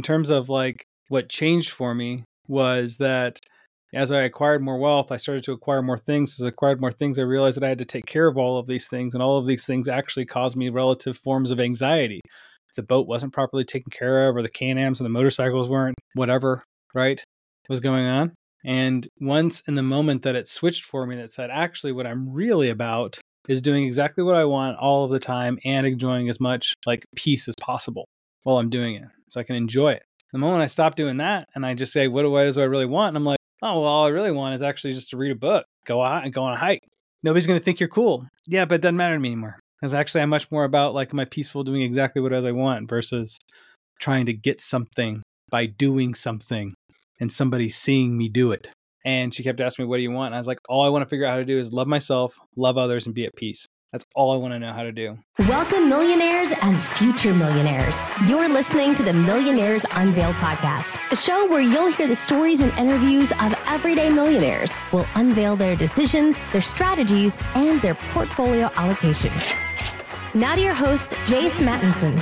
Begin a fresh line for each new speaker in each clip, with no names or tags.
in terms of like what changed for me was that as I acquired more wealth, I started to acquire more things. As I acquired more things, I realized that I had to take care of all of these things. And all of these things actually caused me relative forms of anxiety. If the boat wasn't properly taken care of, or the Can-Ams and the motorcycles weren't, whatever, right, was going on. And once in the moment that it switched for me, that said, actually, what I'm really about is doing exactly what I want all of the time and enjoying as much like peace as possible while I'm doing it, so I can enjoy it. The moment I stop doing that and I just say, what do I really want? And I'm like, oh, well, all I really want is actually just to read a book, go out and go on a hike. Nobody's going to think you're cool. Yeah, but it doesn't matter to me anymore. Because actually I'm much more about like, am I peaceful doing exactly what it is I want versus trying to get something by doing something and somebody seeing me do it. And she kept asking me, what do you want? And I was like, all I want to figure out how to do is love myself, love others, and be at peace. That's all I want to know how to do.
Welcome, millionaires and future millionaires. You're listening to the Millionaires Unveiled podcast, a show where you'll hear the stories and interviews of everyday millionaires. We'll unveil their decisions, their strategies, and their portfolio allocation. Now to your host, Jace Mattinson.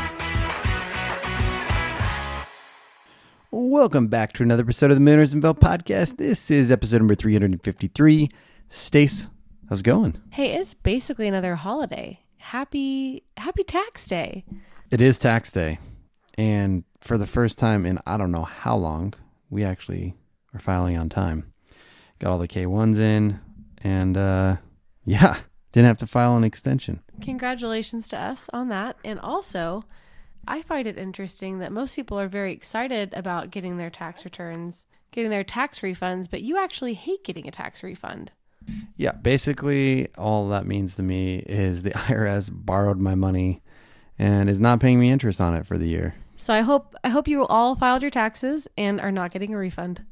Welcome back to another episode of the Millionaires Unveiled podcast. This is episode number 353. Stace, how's it going?
Hey, it's basically another holiday. Happy tax day.
It is tax day. And for the first time in I don't know how long, we actually are filing on time. Got all the K1s in and didn't have to file an extension.
Congratulations to us on that. And also, I find it interesting that most people are very excited about getting their tax returns, getting their tax refunds, but you actually hate getting a tax refund.
Yeah, basically all that means to me is the IRS borrowed my money and is not paying me interest on it for the year.
So I hope you all filed your taxes and are not getting a refund.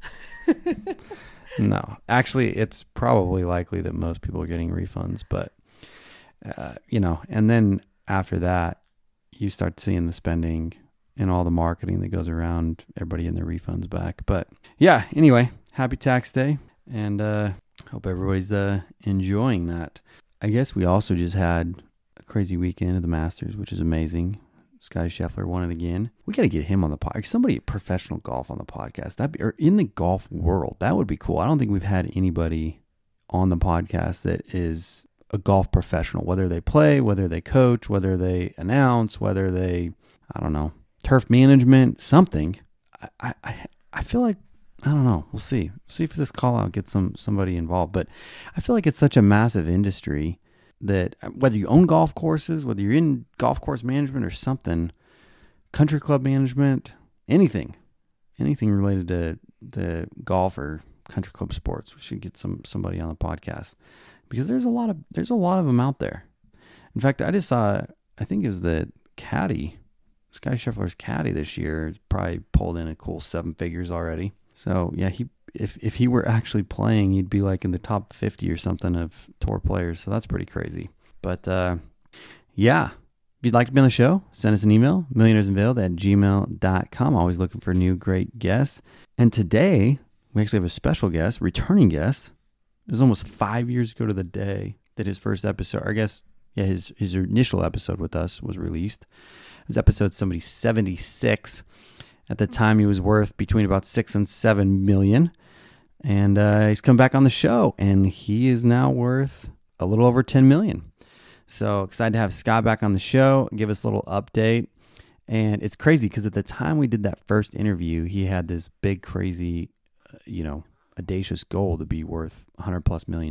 No, actually, it's probably likely that most people are getting refunds, but and then after that, you start seeing the spending and all the marketing that goes around everybody in their refunds back. But yeah, anyway, happy tax day. And hope everybody's enjoying that. I guess we also just had a crazy weekend of the Masters, which is amazing. Scottie Scheffler won it again. We got to get him on the podcast. Somebody professional golf on the podcast. Or in the golf world. That would be cool. I don't think we've had anybody on the podcast that is a golf professional, whether they play, whether they coach, whether they announce, whether they, I don't know, turf management, something. I feel like, I don't know. We'll see. We'll see if this call out gets somebody involved. But I feel like it's such a massive industry that whether you own golf courses, whether you're in golf course management or something, country club management, anything related to golf or country club sports, we should get somebody on the podcast because there's a lot of them out there. In fact, I just saw, I think it was the caddy, Scottie Scheffler's caddy this year, probably pulled in a cool 7 figures already. So yeah, if he were actually playing, he'd be like in the top 50 or something of tour players. So that's pretty crazy. But yeah, if you'd like to be on the show, send us an email, millionairesunveiled@gmail.com. Always looking for new great guests. And today we actually have a special guest, returning guest. It was almost 5 years ago to the day that his first episode, or I guess, yeah, his initial episode with us was released. It was episode 76. At the time, he was worth between about 6 and 7 million. And he's come back on the show, and he is now worth a little over 10 million. So excited to have Scott back on the show, give us a little update. And it's crazy because at the time we did that first interview, he had this big, crazy, audacious goal to be worth $100+ million.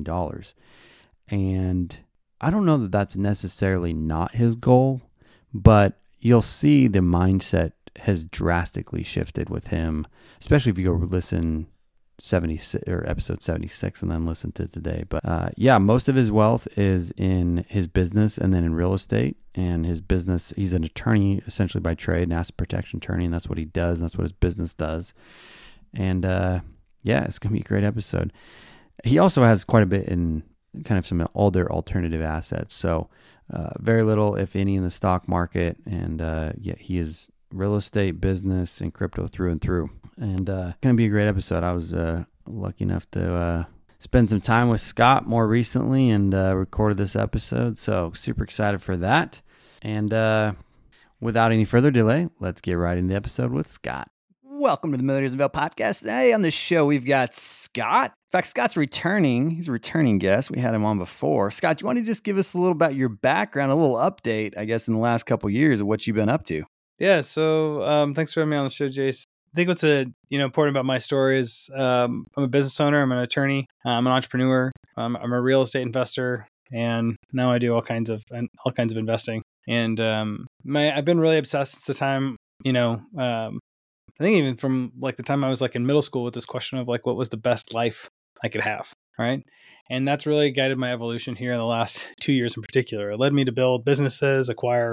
And I don't know that that's necessarily not his goal, but you'll see the mindset has drastically shifted with him, especially if you go listen 76 or episode 76 and then listen to today. But most of his wealth is in his business and then in real estate. And his business, he's an attorney essentially by trade, an asset protection attorney, and that's what he does. And that's what his business does. And it's gonna be a great episode. He also has quite a bit in kind of some older alternative assets. So very little, if any, in the stock market. And he is real estate, business, and crypto through and through. And going to be a great episode. I was lucky enough to spend some time with Scott more recently and recorded this episode. So super excited for that. And Without any further delay, let's get right into the episode with Scott. Welcome to the Millionaires Unveiled podcast. Today on the show, we've got Scott. In fact, Scott's returning. He's a returning guest. We had him on before. Scott, you want to just give us a little about your background, a little update, I guess, in the last couple of years of what you've been up to?
Yeah. So thanks for having me on the show, Jace. I think what's important about my story is I'm a business owner. I'm an attorney. I'm an entrepreneur. I'm a real estate investor, and now I do all kinds of investing. And I've been really obsessed since the time, I think even from like the time I was like in middle school with this question of like, what was the best life I could have, right? And that's really guided my evolution here in the last 2 years in particular. It led me to build businesses, acquire,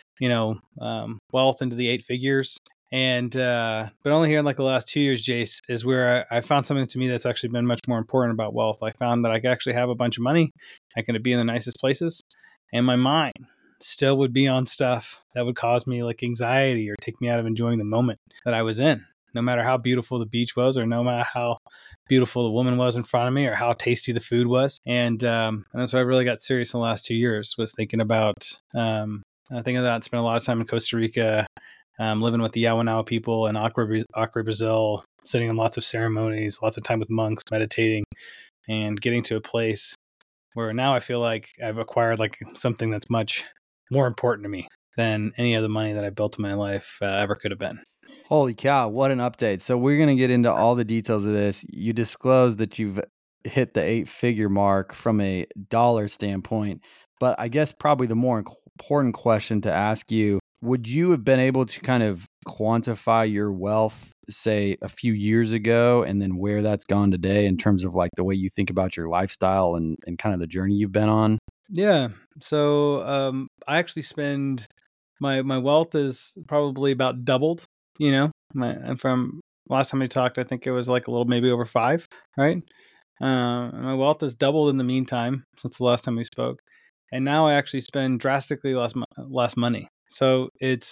wealth into the 8 figures. And but only here in like the last 2 years, Jace, is where I found something to me that's actually been much more important about wealth. I found that I could actually have a bunch of money. I could be in the nicest places, and my mind still would be on stuff that would cause me like anxiety or take me out of enjoying the moment that I was in, no matter how beautiful the beach was, or no matter how beautiful the woman was in front of me, or how tasty the food was. And that's why I really got serious in the last 2 years, was thinking about, spent a lot of time in Costa Rica, living with the Yawanao people in Acre, Brazil, sitting in lots of ceremonies, lots of time with monks, meditating, and getting to a place where now I feel like I've acquired like something that's much more important to me than any of the money that I built in my life ever could have been.
Holy cow, what an update. So we're going to get into all the details of this. You disclosed that you've hit the 8-figure mark from a dollar standpoint, but I guess probably the more important question to ask you, would you have been able to kind of quantify your wealth, say, a few years ago, and then where that's gone today in terms of like the way you think about your lifestyle and kind of the journey you've been on?
Yeah. So I actually spend my wealth is probably about doubled, and from last time we talked, I think it was like a little, maybe over 5, right? My wealth has doubled in the meantime since the last time we spoke. And now I actually spend drastically less money. So it's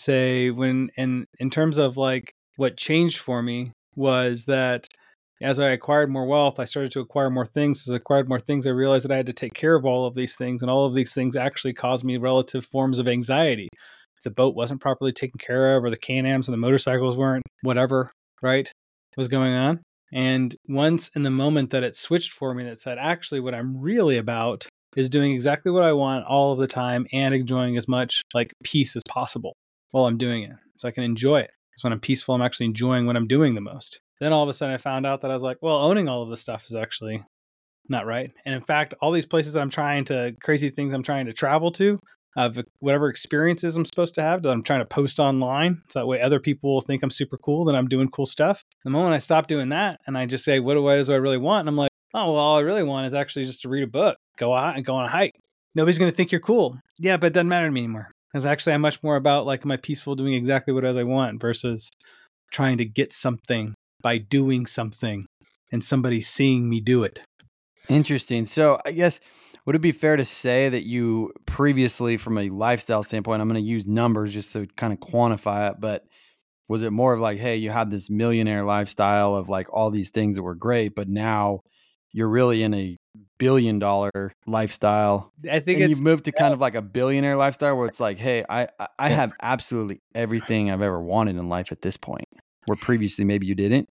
in terms of like what changed for me was that as I acquired more wealth, I started to acquire more things. As I acquired more things, I realized that I had to take care of all of these things. And all of these things actually caused me relative forms of anxiety. If the boat wasn't properly taken care of, or the Can-Ams and the motorcycles weren't, whatever, right, was going on. And once in the moment that it switched for me, that said, actually, what I'm really about is doing exactly what I want all of the time and enjoying as much like peace as possible while I'm doing it. So I can enjoy it. Because when I'm peaceful, I'm actually enjoying what I'm doing the most. Then all of a sudden I found out that I was like, well, owning all of this stuff is actually not right. And in fact, all these places that crazy things I'm trying to travel to, whatever experiences I'm supposed to have, that I'm trying to post online, so that way other people will think I'm super cool, that I'm doing cool stuff. The moment I stop doing that and I just say, what do I really want? And I'm like, oh, well, all I really want is actually just to read a book, go out and go on a hike. Nobody's going to think you're cool. Yeah, but it doesn't matter to me anymore. Because actually I'm much more about like, am I peaceful doing exactly what it is I want versus trying to get something by doing something and somebody seeing me do it.
Interesting. So I guess, would it be fair to say that you previously, from a lifestyle standpoint, I'm going to use numbers just to kind of quantify it, but was it more of like, hey, you had this millionaire lifestyle of like all these things that were great, but now you're really in a $1 billion lifestyle?
I think
you've moved to kind of like a billionaire lifestyle where it's like, hey, I have absolutely everything I've ever wanted in life at this point, where previously maybe you didn't.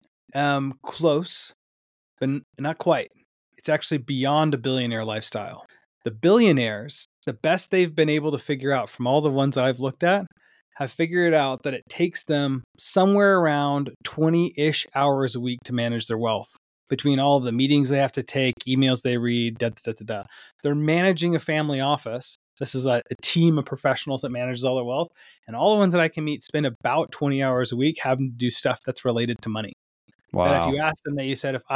Close, but not quite. It's actually beyond a billionaire lifestyle. The billionaires, the best they've been able to figure out from all the ones that I've looked at, have figured out that it takes them somewhere around 20-ish hours a week to manage their wealth. Between all of the meetings they have to take, emails they read, They're managing a family office. This is a team of professionals that manages all their wealth. And all the ones that I can meet spend about 20 hours a week having to do stuff that's related to money.
Wow.
And if you ask them, that you said,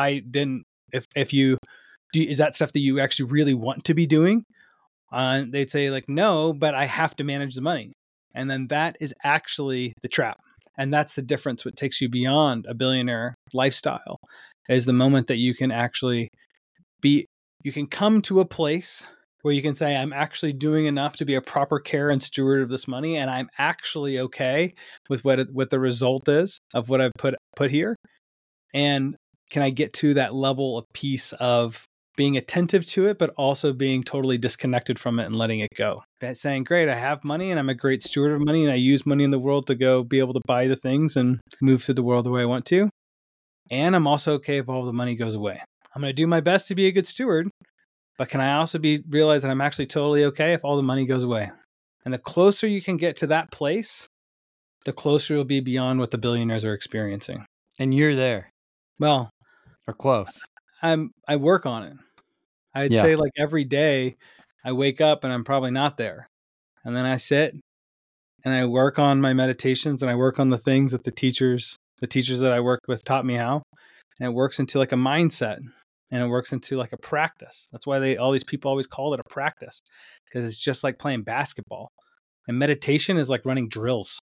is that stuff that you actually really want to be doing? They'd say like, no, but I have to manage the money. And then that is actually the trap. And that's the difference. What takes you beyond a billionaire lifestyle is the moment that you can actually you can come to a place where you can say, I'm actually doing enough to be a proper care and steward of this money. And I'm actually okay with what the result is of what I've put here. And can I get to that level of peace of being attentive to it, but also being totally disconnected from it and letting it go. That's saying, great, I have money and I'm a great steward of money and I use money in the world to go be able to buy the things and move through the world the way I want to. And I'm also okay if all the money goes away. I'm going to do my best to be a good steward, but can I also realize that I'm actually totally okay if all the money goes away? And the closer you can get to that place, the closer you'll be beyond what the billionaires are experiencing.
And you're there.
Well,
or close.
I work on it. I'd say like every day I wake up and I'm probably not there. And then I sit and I work on my meditations and I work on the things that the teachers that I worked with taught me how. And it works into like a mindset and it works into like a practice. That's why all these people always call it a practice, because it's just like playing basketball. And meditation is like running drills.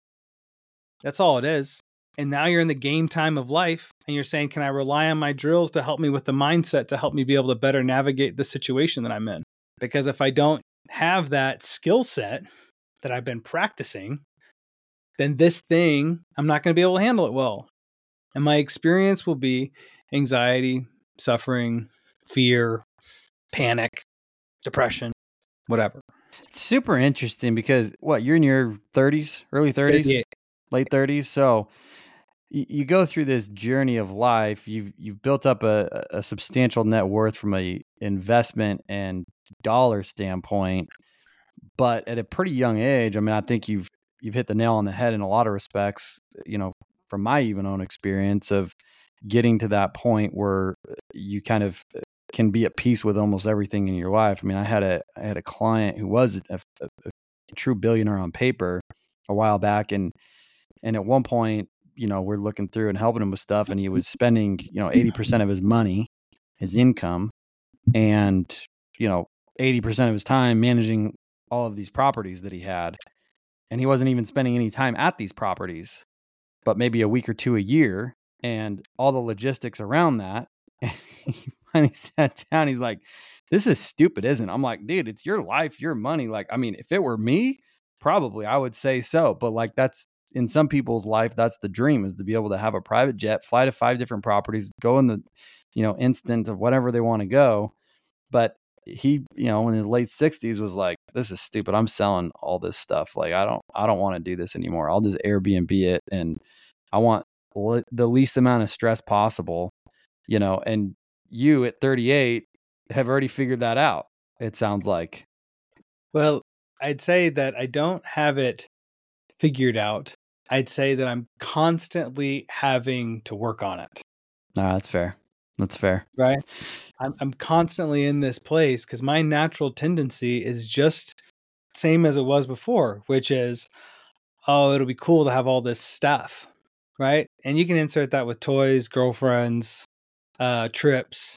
That's all it is. And now you're in the game time of life and you're saying, can I rely on my drills to help me with the mindset to help me be able to better navigate the situation that I'm in? Because if I don't have that skill set that I've been practicing, then this thing, I'm not going to be able to handle it well. And my experience will be anxiety, suffering, fear, panic, depression, whatever.
It's super interesting because you're in your 30s, early 30s,
38.
Late 30s. So you go through this journey of life. You've built up a substantial net worth from a investment and dollar standpoint, but at a pretty young age. I mean, I think you've hit the nail on the head in a lot of respects. From my even own experience of getting to that point where you kind of can be at peace with almost everything in your life. I mean, I had a client who was a true billionaire on paper a while back, and at one point, we're looking through and helping him with stuff, and he was spending 80% of his money, his income, and 80% of his time managing all of these properties that he had, and he wasn't even spending any time at these properties, but maybe a week or two a year, and all the logistics around that. And he finally sat down. He's like, "This is stupid, isn't it?" I'm like, "Dude, it's your life, your money. Like, I mean, if it were me, probably I would say so. But like, that's in some people's life, that's the dream, is to be able to have a private jet, fly to 5 different properties, go in the, instant of whatever they want to go." But he, in his late 60s was like, "This is stupid. I'm selling all this stuff. Like, I don't want to do this anymore. I'll just Airbnb it. And I want the least amount of stress possible," and you at 38 have already figured that out. It sounds like.
Well, I'd say that I don't have it figured out. I'd say that I'm constantly having to work on it.
That's fair. That's fair.
Right. I'm constantly in this place because my natural tendency is just same as it was before, which is, oh, it'll be cool to have all this stuff. Right. And you can insert that with toys, girlfriends, trips,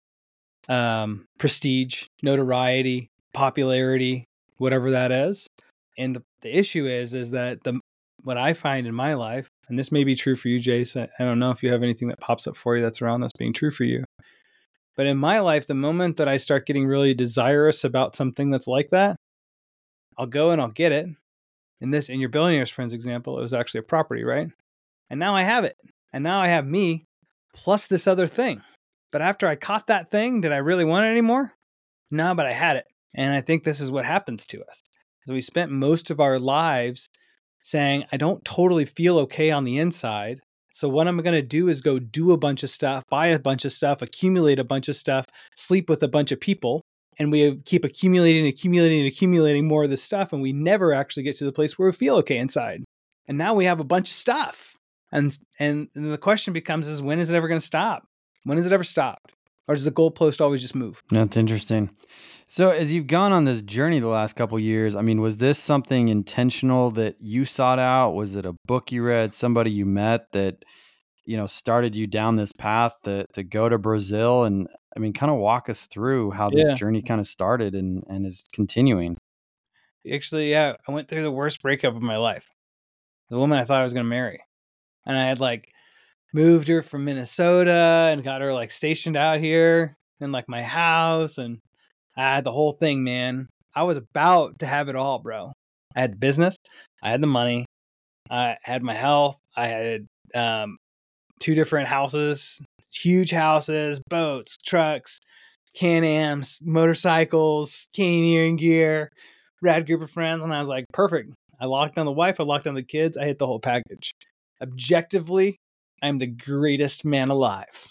prestige, notoriety, popularity, whatever that is. And the issue is that what I find in my life, and this may be true for you, Jace, I don't know if you have anything that pops up for you that's around that's being true for you. But in my life, the moment that I start getting really desirous about something that's like that, I'll go and I'll get it. In your billionaire's friends example, it was actually a property, right? And now I have it. And now I have me plus this other thing. But after I caught that thing, did I really want it anymore? No, but I had it. And I think this is what happens to us. So we spent most of our lives saying, I don't totally feel okay on the inside. So what I'm going to do is go do a bunch of stuff, buy a bunch of stuff, accumulate a bunch of stuff, sleep with a bunch of people. And we keep accumulating more of this stuff. And we never actually get to the place where we feel okay inside. And now we have a bunch of stuff. And the question becomes when is it ever going to stop? When has it ever stopped? Or does the goalpost always just move?
That's interesting. So as you've gone on this journey the last couple of years, I mean, was this something intentional that you sought out? Was it a book you read, somebody you met that, started you down this path to go to Brazil? And I mean, kind of walk us through how this journey kind of started and is continuing.
Actually, I went through the worst breakup of my life. The woman I thought I was going to marry. And I had moved her from Minnesota and got her stationed out here in my house. And I had the whole thing, man. I was about to have it all, bro. I had the business. I had the money. I had my health. I had 2 different houses, huge houses, boats, trucks, Can-Ams, motorcycles, canyoneering gear, rad group of friends. And I was like, perfect. I locked down the wife. I locked down the kids. I hit the whole package. Objectively, I'm the greatest man alive.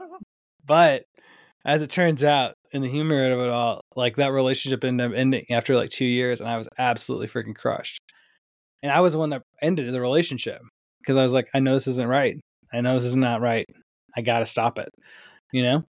But as it turns out, in the humor of it all, like that relationship ended up ending after like 2 years, and I was absolutely freaking crushed. And I was the one that ended the relationship because I was like, I know this isn't right. I know this is not right. I got to stop it, you know?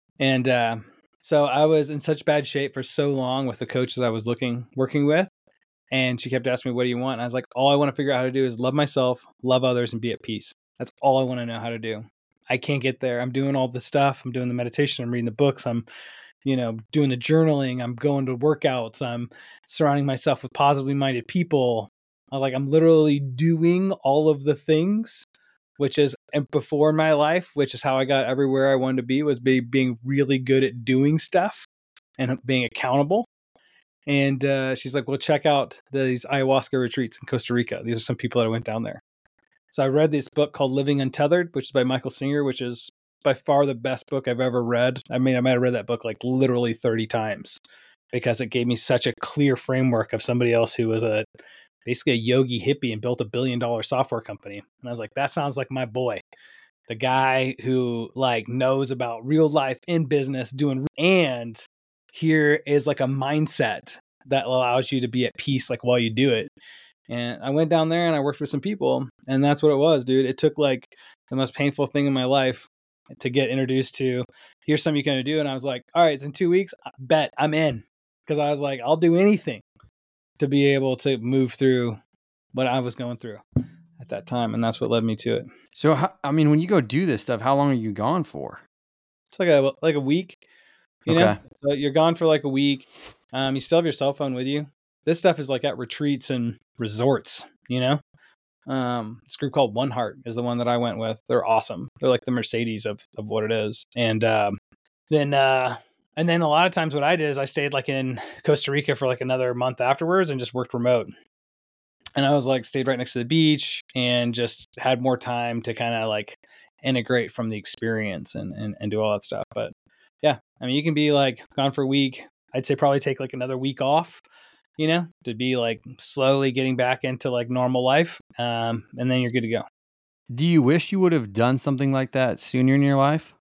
And so I was in such bad shape for so long with the coach that I was working with. And she kept asking me, what do you want? And I was like, all I want to figure out how to do is love myself, love others, and be at peace. That's all I want to know how to do. I can't get there. I'm doing all the stuff. I'm doing the meditation. I'm reading the books. I'm, doing the journaling. I'm going to workouts. I'm surrounding myself with positively minded people. I'm literally doing all of the things, which is before in my life, which is how I got everywhere I wanted to be, was being really good at doing stuff and being accountable. And she's like, well, check out these ayahuasca retreats in Costa Rica. These are some people that went down there. So I read this book called Living Untethered, which is by Michael Singer, which is by far the best book I've ever read. I mean, I might have read that book like literally 30 times because it gave me such a clear framework of somebody else who was basically a yogi hippie and built $1 billion software company. And I was like, that sounds like my boy, the guy who knows about real life in business and here is like a mindset that allows you to be at peace while you do it. And I went down there and I worked with some people, and that's what it was, dude. It took the most painful thing in my life to get introduced to, here's something you can do. And I was like, all right, it's in 2 weeks. I bet I'm in. Because I was like, I'll do anything to be able to move through what I was going through at that time. And that's what led me to it.
So, when you go do this stuff, how long are you gone for?
It's like a week, you know? So you're gone for like a week. You still have your cell phone with you. This stuff is like at retreats and resorts, This group called One Heart is the one that I went with. They're awesome. They're like the Mercedes of what it is. And then a lot of times what I did is I stayed in Costa Rica for another month afterwards and just worked remote. And I was stayed right next to the beach and just had more time to kind of integrate from the experience and do all that stuff. But yeah, I mean, you can be gone for a week. I'd say probably take another week off, to be slowly getting back into normal life. And then you're good to go.
Do you wish you would have done something like that sooner in your life?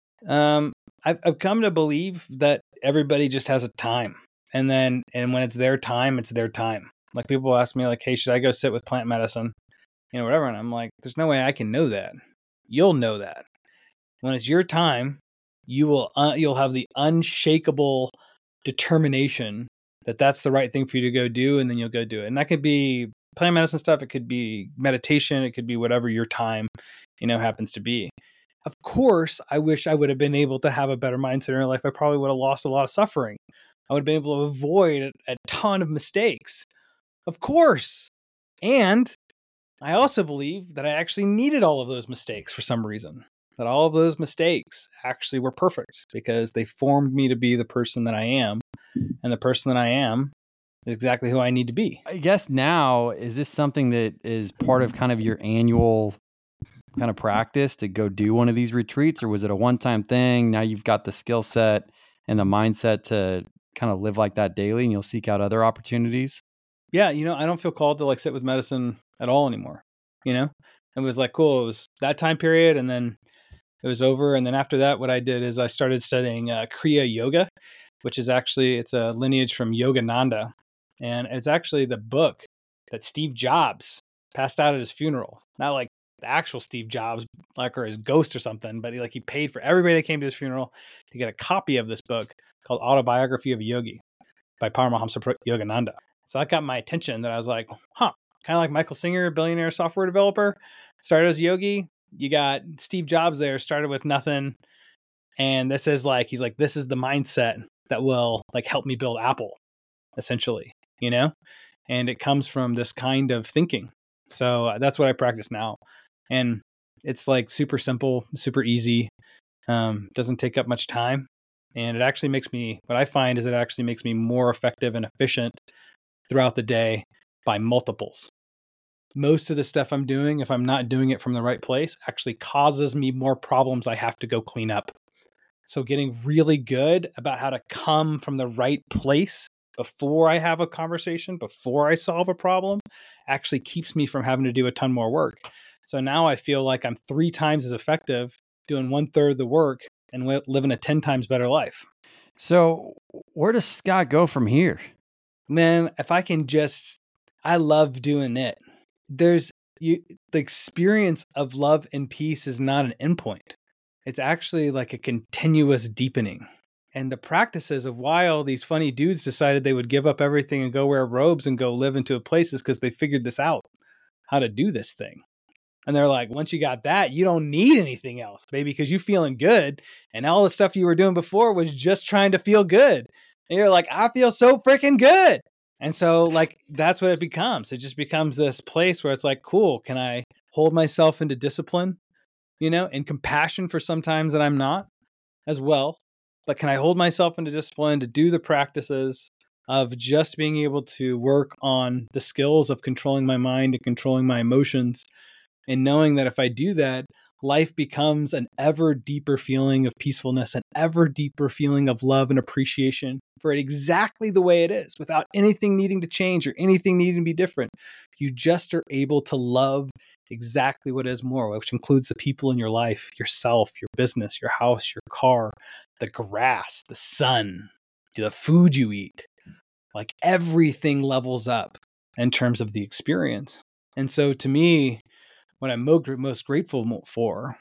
I've come to believe that everybody just has a time, and when it's their time, it's their time. People ask me hey, should I go sit with plant medicine, whatever. And I'm like, there's no way I can know that. You'll know that when it's your time, you'll have the unshakable determination that that's the right thing for you to go do. And then you'll go do it. And that could be plant medicine stuff. It could be meditation. It could be whatever your time, happens to be. Of course, I wish I would have been able to have a better mindset in life. I probably would have lost a lot of suffering. I would have been able to avoid a ton of mistakes. Of course. And I also believe that I actually needed all of those mistakes for some reason. That all of those mistakes actually were perfect because they formed me to be the person that I am. And the person that I am is exactly who I need to be.
I guess now, is this something that is part of kind of your annual kind of practice to go do one of these retreats, or was it a one-time thing? Now you've got the skill set and the mindset to kind of live like that daily, and you'll seek out other opportunities?
Yeah, I don't feel called to sit with medicine at all anymore. It was cool. It was that time period, and then it was over. And then after that, what I did is I started studying Kriya Yoga, which is it's a lineage from Yogananda. And it's actually the book that Steve Jobs passed out at his funeral. Not the actual Steve Jobs, or his ghost or something, but he paid for everybody that came to his funeral to get a copy of this book called Autobiography of a Yogi by Paramahamsa Yogananda. So that got my attention that I was like, kind of like Michael Singer, billionaire software developer, started as a yogi. You got Steve Jobs there, started with nothing. And this is he's this is the mindset that will help me build Apple, essentially, and it comes from this kind of thinking. So that's what I practice now. And it's super simple, super easy. Doesn't take up much time. And it actually what I find is it actually makes me more effective and efficient throughout the day by multiples. Most of the stuff I'm doing, if I'm not doing it from the right place, actually causes me more problems I have to go clean up. So getting really good about how to come from the right place before I have a conversation, before I solve a problem, actually keeps me from having to do a ton more work. So now I feel like I'm 3 times as effective doing 1/3 of the work and living a 10 times better life.
So where does Scott go from here?
Man, if I can I love doing it. The experience of love and peace is not an endpoint. It's actually like a continuous deepening. And the practices of why all these funny dudes decided they would give up everything and go wear robes and go live into a place is because they figured this out, how to do this thing. And they're like, once you got that, you don't need anything else, baby, because you're feeling good. And all the stuff you were doing before was just trying to feel good. And you're like, I feel so freaking good. And so like, that's what it becomes. It just becomes this place where it's like, cool, can I hold myself into discipline, and compassion for sometimes that I'm not as well. But can I hold myself into discipline to do the practices of just being able to work on the skills of controlling my mind and controlling my emotions, and knowing that if I do that, life becomes an ever deeper feeling of peacefulness, an ever deeper feeling of love and appreciation for it exactly the way it is, without anything needing to change or anything needing to be different. You just are able to love exactly what is more, which includes the people in your life, yourself, your business, your house, your car, the grass, the sun, the food you eat. Like everything levels up in terms of the experience. And so to me, what I'm most grateful for,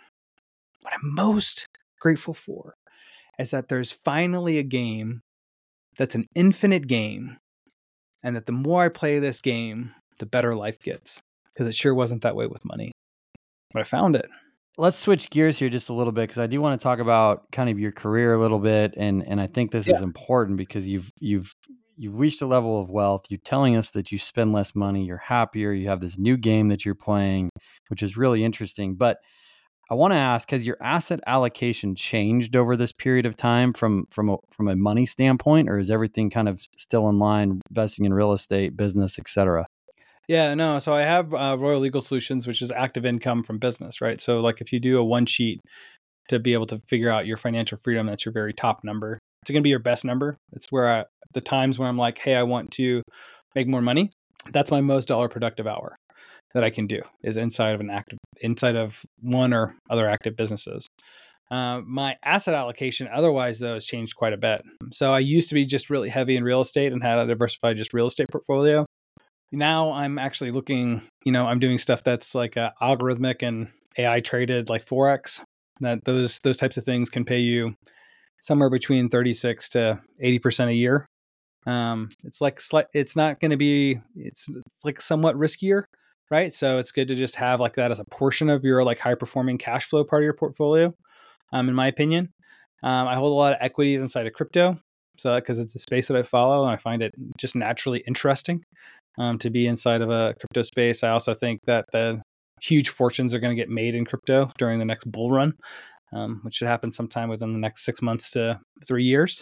is that there's finally a game that's an infinite game, and that the more I play this game, the better life gets, because it sure wasn't that way with money. But I found it.
Let's switch gears here just a little bit, because I do want to talk about kind of your career a little bit, and I think this is important because you've reached a level of wealth. You're telling us that you spend less money, you're happier, you have this new game that you're playing, which is really interesting. But I want to ask, has your asset allocation changed over this period of time from a money standpoint, or is everything kind of still in line, investing in real estate, business, et cetera?
Yeah, no. So I have Royal Legal Solutions, which is active income from business, right? So like if you do a one sheet to be able to figure out your financial freedom, that's your very top number. It's going to be your best number. It's where the times when I'm like, hey, I want to make more money. That's my most dollar productive hour that I can do, is inside of one or other active businesses. My asset allocation otherwise though has changed quite a bit. So I used to be just really heavy in real estate and had a diversified just real estate portfolio. Now I'm actually looking, I'm doing stuff that's like algorithmic and AI traded, like Forex. That those types of things can pay you somewhere between 36 to 80% a year. It's not going to be, it's like somewhat riskier, right? So it's good to just have like that as a portion of your like high performing cash flow part of your portfolio. In my opinion, I hold a lot of equities inside of crypto. So because it's a space that I follow and I find it just naturally interesting to be inside of a crypto space. I also think that the huge fortunes are going to get made in crypto during the next bull run, which should happen sometime within the next 6 months to 3 years.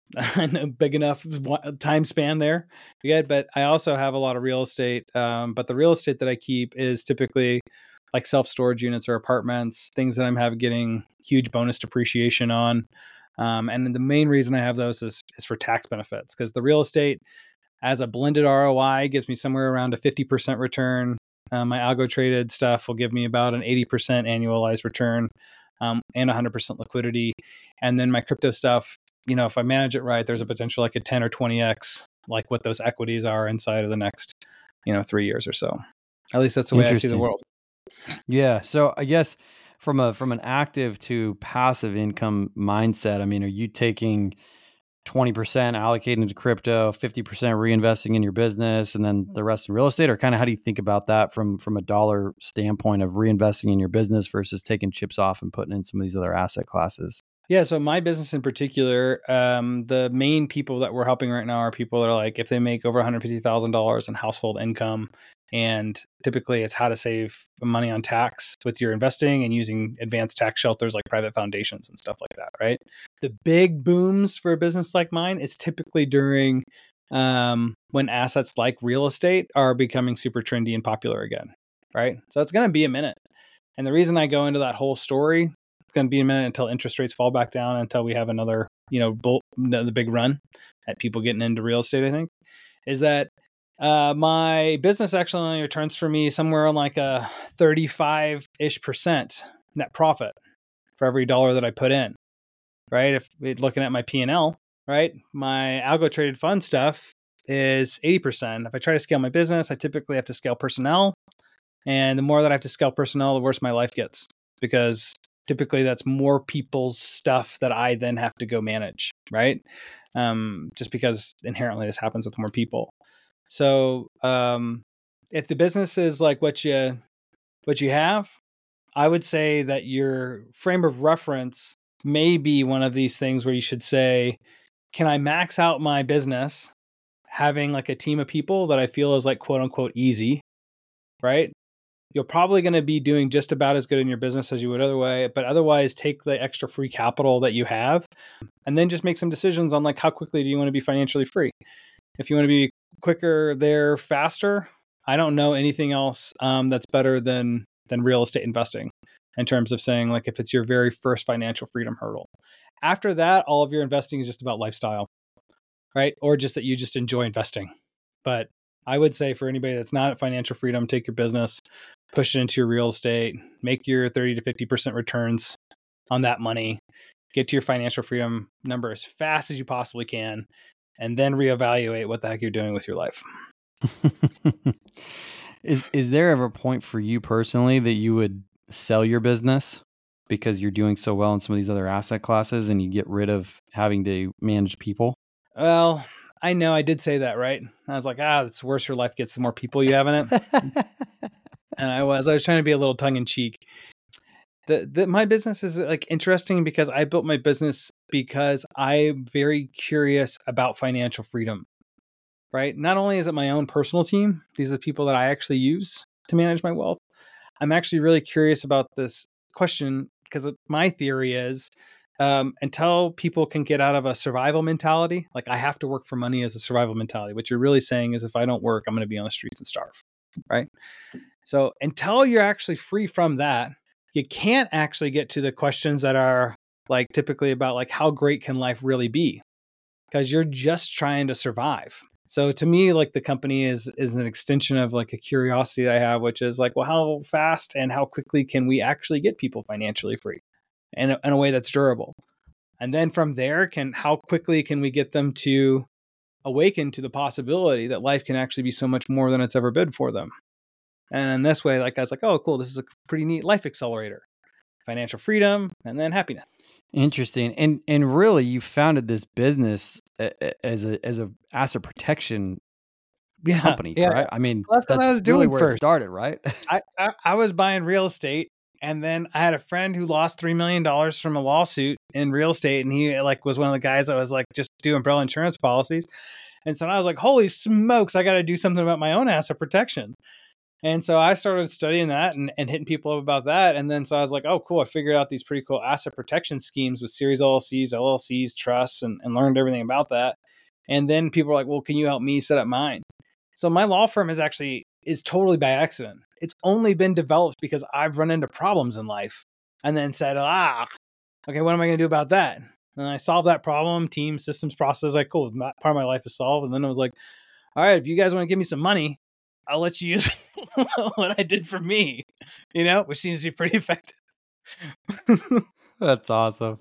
A big enough time span there. Good, but I also have a lot of real estate. But the real estate that I keep is typically like self-storage units or apartments, things that I'm getting huge bonus depreciation on. And the main reason I have those is for tax benefits, because the real estate as a blended ROI gives me somewhere around a 50% return. My algo traded stuff will give me about an 80% annualized return, and 100% liquidity. And then my crypto stuff, if I manage it right, there's a potential like a 10 or 20x, like what those equities are inside of the next, 3 years or so. At least that's the way I see the world.
Yeah. So I guess from an active to passive income mindset, I mean, are you taking 20% allocating to crypto, 50% reinvesting in your business, and then the rest in real estate? Or kind of how do you think about that from a dollar standpoint of reinvesting in your business versus taking chips off and putting in some of these other asset classes?
Yeah. So my business in particular, the main people that we're helping right now are people that are like, if they make over $150,000 in household income, and typically it's how to save money on tax with your investing and using advanced tax shelters like private foundations and stuff like that, right? The big booms for a business like mine is typically during when assets like real estate are becoming super trendy and popular again, right? So it's going to be a minute. And the reason I go into that whole story going to be a minute until interest rates fall back down, until we have another, the big run at people getting into real estate, I think, is that my business actually only returns for me somewhere on like a 35-ish% net profit for every dollar that I put in, right? If looking at my P&L, right, my algo traded fund stuff is 80%. If I try to scale my business, I typically have to scale personnel. And the more that I have to scale personnel, the worse my life gets, because typically that's more people's stuff that I then have to go manage, right? Just because inherently this happens with more people. So if the business is like what you have, I would say that your frame of reference may be one of these things where you should say, can I max out my business having like a team of people that I feel is like quote unquote easy, right? You're probably going to be doing just about as good in your business as you would otherwise take the extra free capital that you have and then just make some decisions on like how quickly do you want to be financially free. If you want to be quicker there, faster, I don't know anything else that's better than real estate investing in terms of saying like if it's your very first financial freedom hurdle. After that, all of your investing is just about lifestyle, right? Or just that you just enjoy investing. But I would say for anybody that's not at financial freedom, take your business, push it into your real estate, make your 30 to 50% returns on that money, get to your financial freedom number as fast as you possibly can, and then reevaluate what the heck you're doing with your life.
Is there ever a point for you personally that you would sell your business because you're doing so well in some of these other asset classes and you get rid of having to manage people?
Well, I know I did say that, right? I was like, it's worse your life gets the more people you have in it. And I was trying to be a little tongue in cheek. My business is like interesting because I built my business because I'm very curious about financial freedom, right? Not only is it my own personal team, these are the people that I actually use to manage my wealth. I'm actually really curious about this question because my theory is until people can get out of a survival mentality, like I have to work for money as a survival mentality, what you're really saying is if I don't work, I'm going to be on the streets and starve, right? So until you're actually free from that, you can't actually get to the questions that are like typically about like how great can life really be? Because you're just trying to survive. So to me, like the company is an extension of like a curiosity I have, which is like, well, how fast and how quickly can we actually get people financially free in a way that's durable? And then from there, how quickly can we get them to awaken to the possibility that life can actually be so much more than it's ever been for them? And in this way, like I was like, oh, cool, this is a pretty neat life accelerator, financial freedom, and then happiness.
Interesting. And really, you founded this business as a asset protection company, right? I mean,
that's what I was doing
really where
first.
It started, right?
I was buying real estate, and then I had a friend who lost $3 million from a lawsuit in real estate, and he like was one of the guys that was like just do umbrella insurance policies. And so I was like, holy smokes, I got to do something about my own asset protection. And so I started studying that and hitting people up about that. And then so I was like, oh, cool. I figured out these pretty cool asset protection schemes with series LLCs, trusts, and learned everything about that. And then people were like, well, can you help me set up mine? So my law firm is totally by accident. It's only been developed because I've run into problems in life and then said, okay, what am I going to do about that? And I solved that problem, team, systems, process. Like, cool, part of my life is solved. And then I was like, all right, if you guys want to give me some money, I'll let you use what I did for me, which seems to be pretty effective.
That's awesome.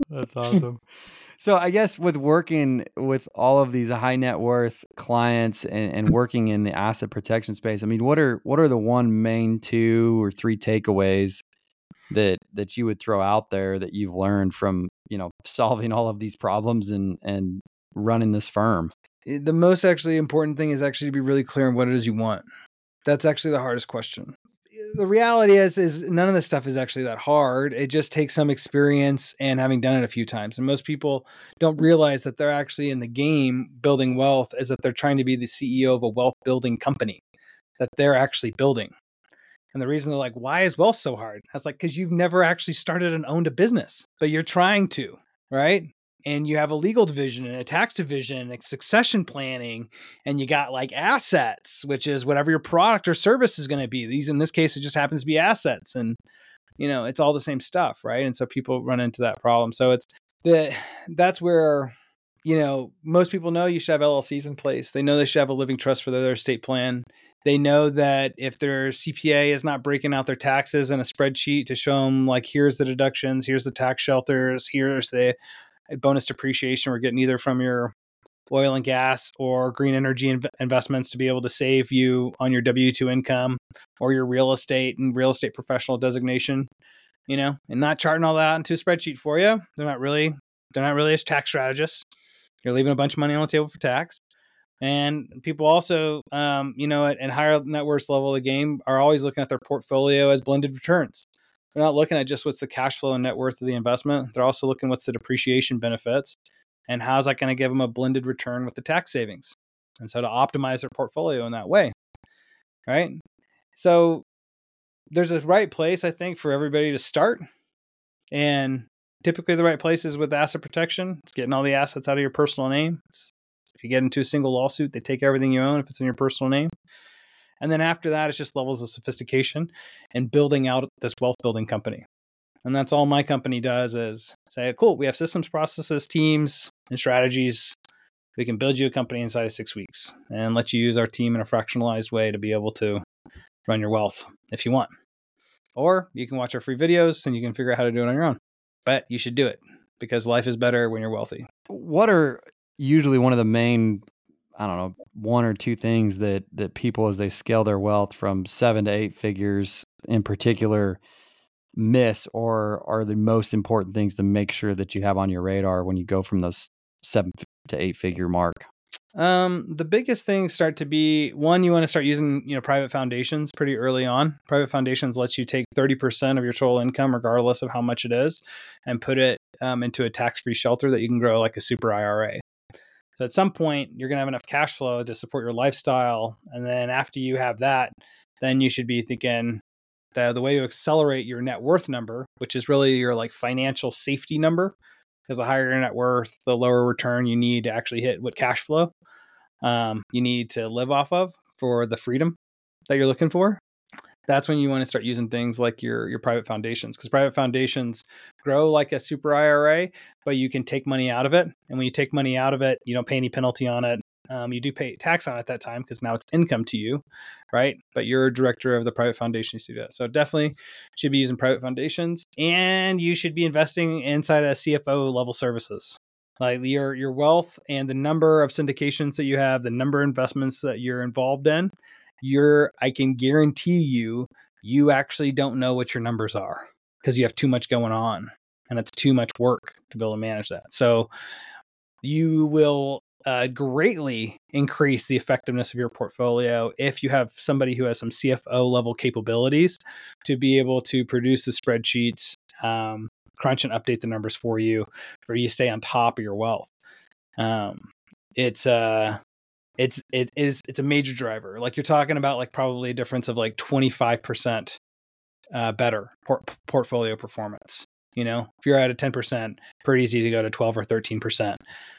So I guess with working with all of these high net worth clients and working in the asset protection space, I mean, what are the main 2 or 3 takeaways that you would throw out there that you've learned from, solving all of these problems and running this firm?
The most actually important thing is actually to be really clear on what it is you want. That's actually the hardest question. The reality is none of this stuff is actually that hard. It just takes some experience and having done it a few times. And most people don't realize that they're actually in the game building wealth is that they're trying to be the CEO of a wealth building company that they're actually building. And the reason they're like, why is wealth so hard? I was like, because you've never actually started and owned a business, but you're trying to, right? And you have a legal division and a tax division and succession planning, and you got like assets, which is whatever your product or service is going to be. In this case, it just happens to be assets. And, it's all the same stuff, right? And so people run into that problem. So that's where, most people know you should have LLCs in place. They know they should have a living trust for their estate plan. They know that if their CPA is not breaking out their taxes in a spreadsheet to show them, like, here's the deductions, here's the tax shelters, here's the bonus depreciation we're getting either from your oil and gas or green energy investments to be able to save you on your W-2 income or your real estate and real estate professional designation, and not charting all that out into a spreadsheet for you. They're not really as tax strategists. You're leaving a bunch of money on the table for tax. And people also, at higher net worth level of the game are always looking at their portfolio as blended returns. They're not looking at just what's the cash flow and net worth of the investment. They're also looking what's the depreciation benefits and how's that going to give them a blended return with the tax savings. And so to optimize their portfolio in that way, right? So there's a right place, I think, for everybody to start. And typically the right place is with asset protection. It's getting all the assets out of your personal name. If you get into a single lawsuit, they take everything you own if it's in your personal name. And then after that, it's just levels of sophistication and building out this wealth building company. And that's all my company does is say, cool, we have systems, processes, teams, and strategies. We can build you a company inside of 6 weeks and let you use our team in a fractionalized way to be able to run your wealth if you want. Or you can watch our free videos and you can figure out how to do it on your own. But you should do it because life is better when you're wealthy.
What are usually one of the main, one or two things that people, as they scale their wealth from 7 to 8 figures in particular, miss, or are the most important things to make sure that you have on your radar when you go from those 7 to 8 figure mark?
The biggest things start to be, one, you want to start using, private foundations pretty early on. Private foundations lets you take 30% of your total income, regardless of how much it is, and put it into a tax-free shelter that you can grow like a super IRA. So at some point, you're going to have enough cash flow to support your lifestyle. And then after you have that, then you should be thinking that the way to accelerate your net worth number, which is really your like financial safety number, because the higher your net worth, the lower return you need to actually hit what cash flow you need to live off of for the freedom that you're looking for. That's when you want to start using things like your private foundations, because private foundations grow like a super IRA, but you can take money out of it. And when you take money out of it, you don't pay any penalty on it. You do pay tax on it at that time because now it's income to you, right? But you're a director of the private foundations to do that. So definitely should be using private foundations, and you should be investing inside of CFO level services. Like your wealth and the number of syndications that you have, the number of investments that you're involved in, I can guarantee you actually don't know what your numbers are because you have too much going on and it's too much work to be able to manage that. So you will greatly increase the effectiveness of your portfolio if you have somebody who has some CFO level capabilities to be able to produce the spreadsheets, crunch and update the numbers for you to stay on top of your wealth. It's a major driver. Like you're talking about like probably a difference of like 25% better portfolio performance. If you're at a 10%, pretty easy to go to 12 or 13%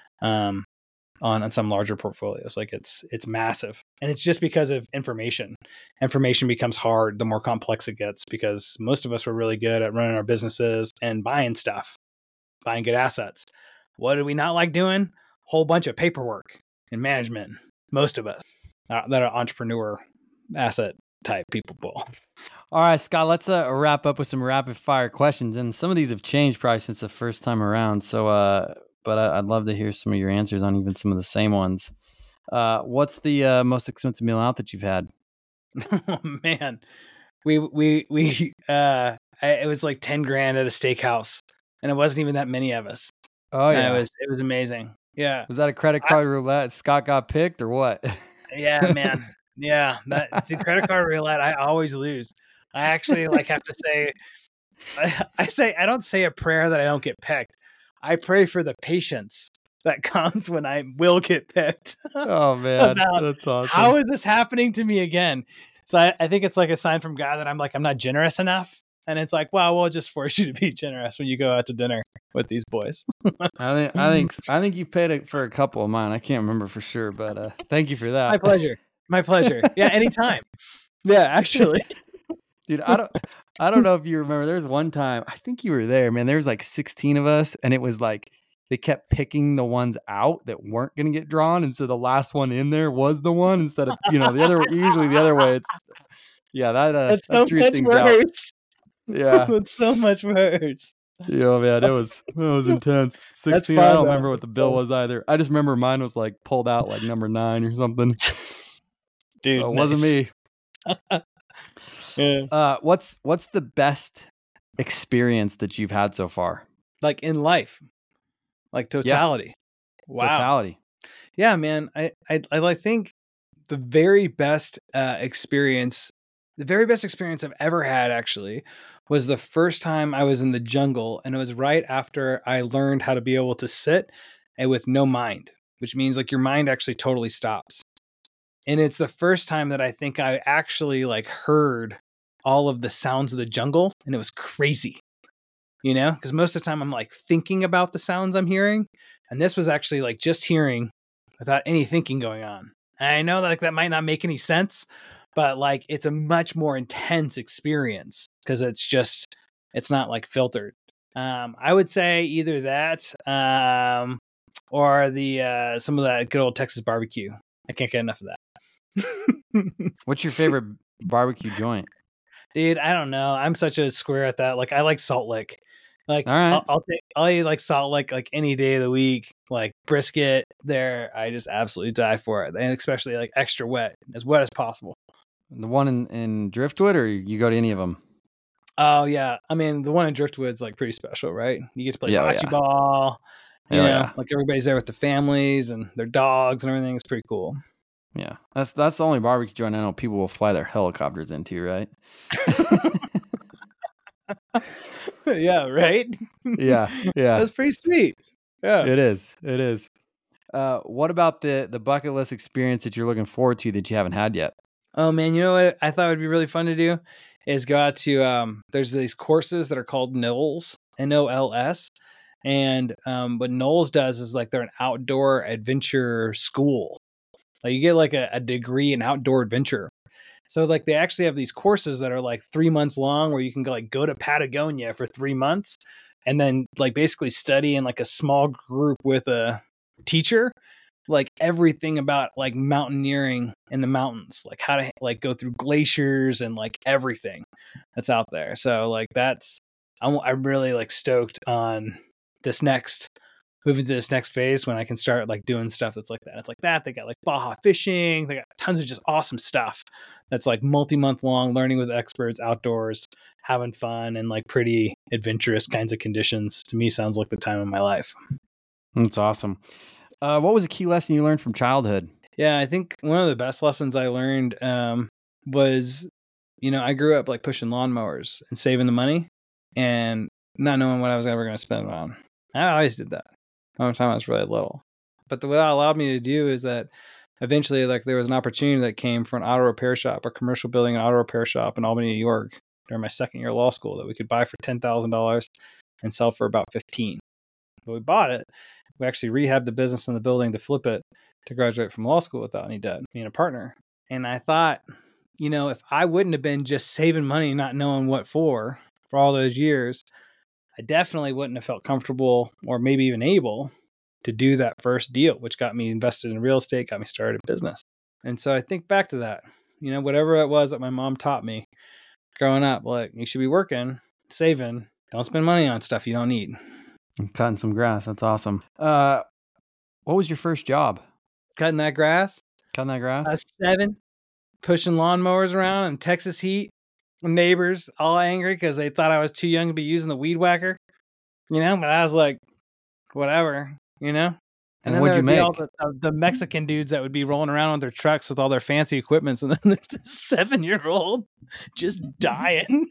on some larger portfolios. Like it's massive. And it's just because of information. Information becomes hard the more complex it gets, because most of us were really good at running our businesses and buying stuff, buying good assets. What do we not like doing? Whole bunch of paperwork and management. Most of us that are entrepreneur asset type people.
All right, Scott, let's wrap up with some rapid fire questions. And some of these have changed probably since the first time around. So, but I'd love to hear some of your answers on even some of the same ones. What's the most expensive meal out that you've had?
Oh man, it was like 10 grand at a steakhouse, and it wasn't even that many of us.
Oh yeah,
it was amazing. Yeah.
Was that a credit card roulette? Scott got picked or what?
Yeah, man. Yeah, it's a credit card roulette. I always lose. I actually have to say, I don't say a prayer that I don't get picked. I pray for the patience that comes when I will get picked.
Oh man, that's awesome.
How is this happening to me again? So I think it's like a sign from God that I'm not generous enough. And it's like, well, we'll just force you to be generous when you go out to dinner with these boys.
I think you paid for a couple of mine. I can't remember for sure, but thank you for that.
My pleasure. Yeah, anytime. Yeah, actually.
Dude, I don't know if you remember. There's one time, I think you were there, man. There was like 16 of us, and it was like they kept picking the ones out that weren't going to get drawn, and so the last one in there was the one instead of the other. Usually the other way. It's
That's
that
so
drew
much
things
worse.
out. Yeah,
That's so much worse.
yeah, man, it was intense. 16.
fun,
I don't
though.
remember what the bill was either. I just remember mine was like pulled out like number 9 or something.
Dude,
So it wasn't me.
Yeah.
What's the best experience that you've had so far?
Like in life, like totality. Wow.
Totality.
Yeah, man. I think the very best experience I've ever had actually was the first time I was in the jungle, and it was right after I learned how to be able to sit and with no mind, which means like your mind actually totally stops. And it's the first time that I think I actually like heard all of the sounds of the jungle, and it was crazy, because most of the time I'm like thinking about the sounds I'm hearing. And this was actually like just hearing without any thinking going on. And I know that might not make any sense, but like it's a much more intense experience because it's not like filtered. I would say either that or the some of that good old Texas barbecue. I can't get enough of that.
What's your favorite barbecue joint?
Dude, I don't know. I'm such a square at that. Like I like Salt Lick. Like
All right.
I'll eat like Salt Lick like any day of the week. Like brisket there, I just absolutely die for it. And especially like extra wet as possible.
The one in Driftwood, or you go to any of them?
Oh yeah. I mean, the one in Driftwood's like pretty special, right? You get to play bocce
yeah.
ball.
Yeah.
Like everybody's there with their families and their dogs and everything. It's pretty cool.
Yeah. That's the only barbecue joint I know people will fly their helicopters into, right?
Yeah, right?
Yeah.
That's pretty sweet. Yeah.
It is. What about the bucket list experience that you're looking forward to that you haven't had yet?
Oh man, you know what I thought would be really fun to do is go out to there's these courses that are called NOLS, NOLS. And what NOLS does is like they're an outdoor adventure school. Like you get like a degree in outdoor adventure. So like they actually have these courses that are like 3 months long where you can go to Patagonia for 3 months and then like basically study in like a small group with a teacher, like everything about like mountaineering in the mountains, like how to like go through glaciers and like everything that's out there. So like I'm really like stoked on moving to this next phase when I can start like doing stuff that's like that. It's like that. They got like Baja fishing. They got tons of just awesome stuff that's like multi-month long, learning with experts, outdoors, having fun, and like pretty adventurous kinds of conditions. To me, sounds like the time of my life.
That's awesome. What was a key lesson you learned from childhood?
Yeah, I think one of the best lessons I learned was, I grew up like pushing lawnmowers and saving the money and not knowing what I was ever going to spend it on. I always did that. One time I was really little. But what that allowed me to do is that eventually like there was an opportunity that came for an auto repair shop, a commercial building and auto repair shop in Albany, New York during my second year of law school that we could buy for $10,000 and sell for about $15,000. But we bought it. We actually rehabbed the business in the building to flip it to graduate from law school without any debt, me and a partner. And I thought, if I wouldn't have been just saving money, not knowing what for all those years, I definitely wouldn't have felt comfortable or maybe even able to do that first deal, which got me invested in real estate, got me started in business. And so I think back to that, whatever it was that my mom taught me growing up, like you should be working, saving, don't spend money on stuff you don't need.
I'm cutting some grass. That's awesome. What was your first job?
Cutting that grass.
Cutting that grass?
7, pushing lawnmowers around in Texas heat. Neighbors all angry because they thought I was too young to be using the weed whacker, but I was like, whatever, And
what'd you make?
All the Mexican dudes that would be rolling around on their trucks with all their fancy equipments, and then there's this 7-year-old just dying.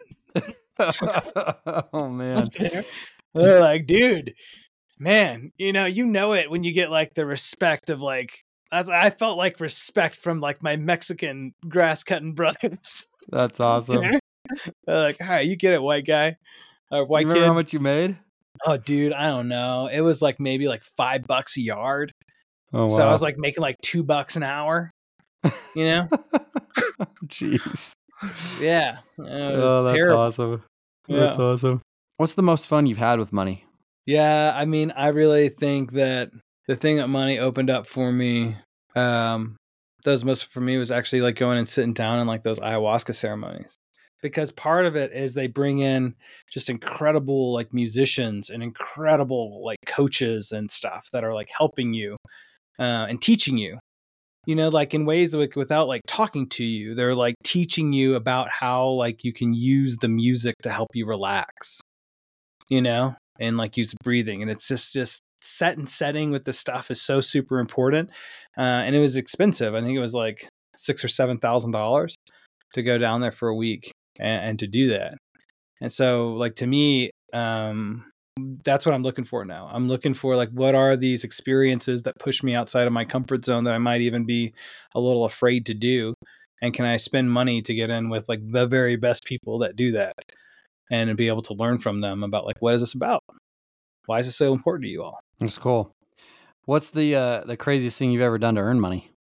Oh man,
they're like, dude, man, you know it when you get like the respect of like. I felt like respect from like my Mexican grass cutting brothers.
That's awesome.
They're like, all right, you get it, white guy, or white
Remember
kid.
how much you made?
Oh, dude, I don't know. It was like maybe like $5 a yard.
Oh, wow.
So I was like making like $2 an hour.
Jeez.
Yeah. It
Oh,
was
that's
terrible.
awesome.
Yeah.
That's awesome. What's the most fun you've had with money?
Yeah, I mean, I really think that the thing that money opened up for me, that was most for me was actually like going and sitting down in like those ayahuasca ceremonies. Because part of it is they bring in just incredible like musicians and incredible like coaches and stuff that are like helping you and teaching you, like in ways like without like talking to you. They're like teaching you about how like you can use the music to help you relax, and like use breathing. And it's just setting with the stuff is so super important. And it was expensive. I think it was like $6,000 or $7,000 to go down there for a week and to do that. And so like to me, that's what I'm looking for now. I'm looking for like, what are these experiences that push me outside of my comfort zone that I might even be a little afraid to do? And can I spend money to get in with like the very best people that do that and be able to learn from them about like, what is this about? Why is this so important to you all?
That's cool. What's the craziest thing you've ever done to earn money?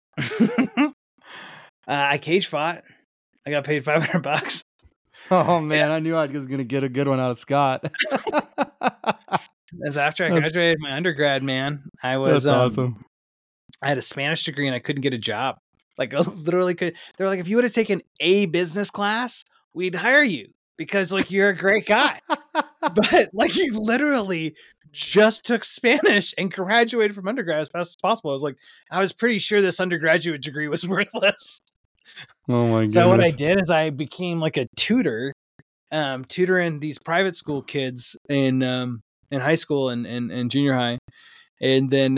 I cage fought. I got paid $500.
Oh man, I knew I was going to get a good one out of Scott.
That's after I graduated my undergrad, man. I was
That's awesome.
I had a Spanish degree and I couldn't get a job. Like I literally could. They're like, if you would have taken a business class, we'd hire you because like you're a great guy. But like you literally just took Spanish and graduated from undergrad as fast as possible. I was pretty sure this undergraduate degree was worthless.
Oh my goodness.
So what I did is I became like a tutor, tutoring these private school kids in high school and junior high. And then,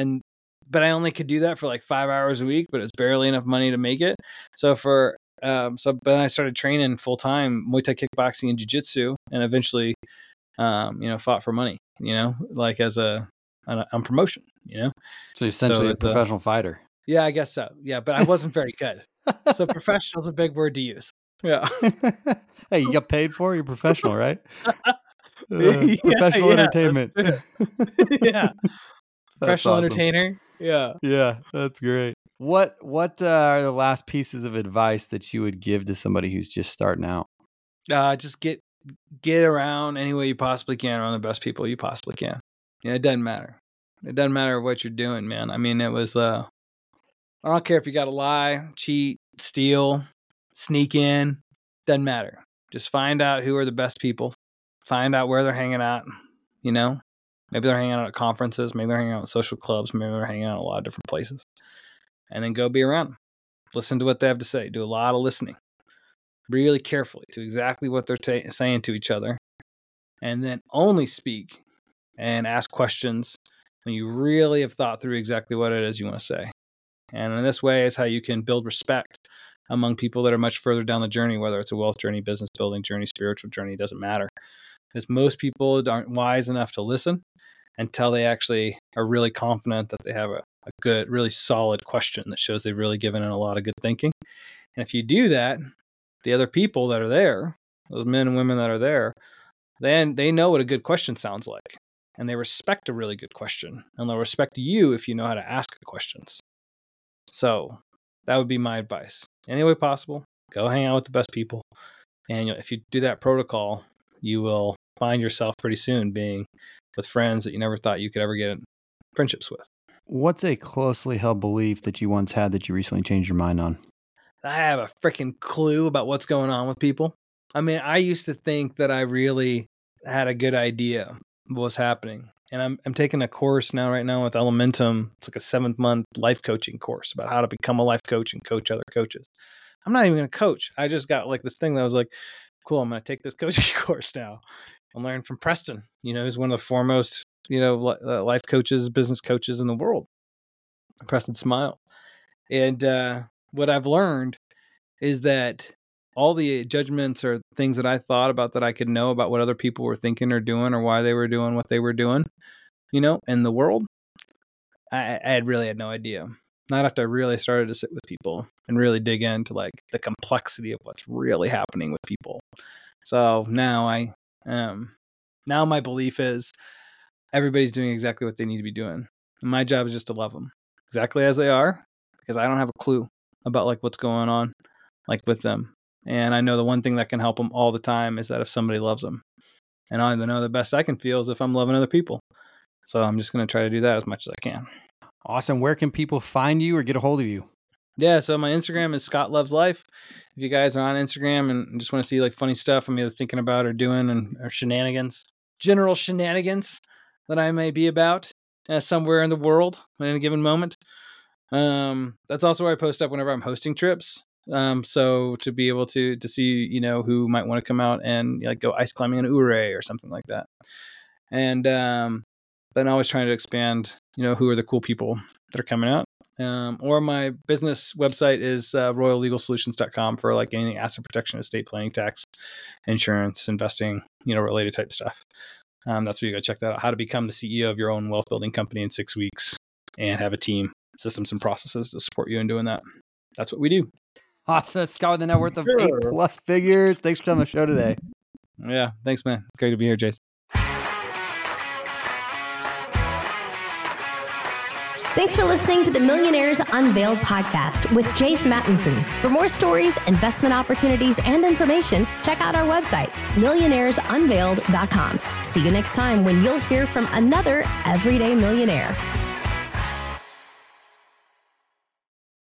but I only could do that for like 5 hours a week, but it's barely enough money to make it. So but then I started training full time Muay Thai kickboxing and jiu-jitsu, and eventually, fought for money, like as on promotion,
So essentially a professional fighter.
Yeah, I guess so. Yeah, but I wasn't very good. So professional is a big word to use. Yeah.
Hey, you got paid for it? You're professional, right? Professional entertainment.
Yeah. Professional
awesome.
Entertainer. Yeah.
Yeah, that's great. What are the last pieces of advice that you would give to somebody who's just starting out?
Just get around any way you possibly can, around the best people you possibly can. It doesn't matter. It doesn't matter what you're doing, man. I mean, it was I don't care if you got to lie, cheat, steal, sneak in. Doesn't matter. Just find out who are the best people. Find out where they're hanging out. Maybe they're hanging out at conferences. Maybe they're hanging out at social clubs. Maybe they're hanging out at a lot of different places. And then go be around them. Listen to what they have to say. Do a lot of listening. Really carefully to exactly what they're saying to each other. And then only speak and ask questions when you really have thought through exactly what it is you want to say. And in this way is how you can build respect among people that are much further down the journey, whether it's a wealth journey, business building journey, spiritual journey, it doesn't matter. Because most people aren't wise enough to listen until they actually are really confident that they have a good, really solid question that shows they've really given it a lot of good thinking. And if you do that, the other people that are there, those men and women that are there, then they know what a good question sounds like. And they respect a really good question. And they'll respect you if you know how to ask questions. So that would be my advice. Any way possible, go hang out with the best people. And if you do that protocol, you will find yourself pretty soon being with friends that you never thought you could ever get in friendships with.
What's a closely held belief that you once had that you recently changed your mind on?
I have a freaking clue about what's going on with people. I mean, I used to think that I really had a good idea of what's happening. And I'm taking a course right now with Elementum. It's like a 7-month life coaching course about how to become a life coach and coach other coaches. I'm not even going to coach. I just got like this thing that was like, cool, I'm going to take this coaching course now. I'm learning from Preston, who's one of the foremost, life coaches, business coaches in the world. Preston Smile. And what I've learned is that all the judgments or things that I thought about that I could know about what other people were thinking or doing or why they were doing what they were doing, in the world, I really had no idea. Not after I really started to sit with people and really dig into like the complexity of what's really happening with people. So now now my belief is everybody's doing exactly what they need to be doing. And my job is just to love them exactly as they are, because I don't have a clue about like what's going on like with them. And I know the one thing that can help them all the time is that if somebody loves them. And I know the best I can feel is if I'm loving other people. So I'm just going to try to do that as much as I can.
Awesome. Where can people find you or get a hold of you?
Yeah, so my Instagram is Scott Loves Life. If you guys are on Instagram and just want to see like funny stuff I'm either thinking about or doing or shenanigans, general shenanigans that I may be about somewhere in the world at any given moment. That's also where I post up whenever I'm hosting trips. So to be able to see, who might want to come out and like go ice climbing in Ouray or something like that. And but I'm always trying to expand, who are the cool people that are coming out. Or my business website is royallegalsolutions.com for like anything asset protection, estate planning, tax, insurance, investing, related type stuff. That's where you go check that out. How to become the CEO of your own wealth building company in 6 weeks and have a team, systems, and processes to support you in doing that. That's what we do.
Awesome. Scott with a net worth of 8+ figures. Thanks for coming on the show today.
Yeah. Thanks, man. It's great to be here, Jason.
Thanks for listening to the Millionaires Unveiled podcast with Jace Mattinson. For more stories, investment opportunities, and information, check out our website, millionairesunveiled.com. See you next time when you'll hear from another everyday millionaire.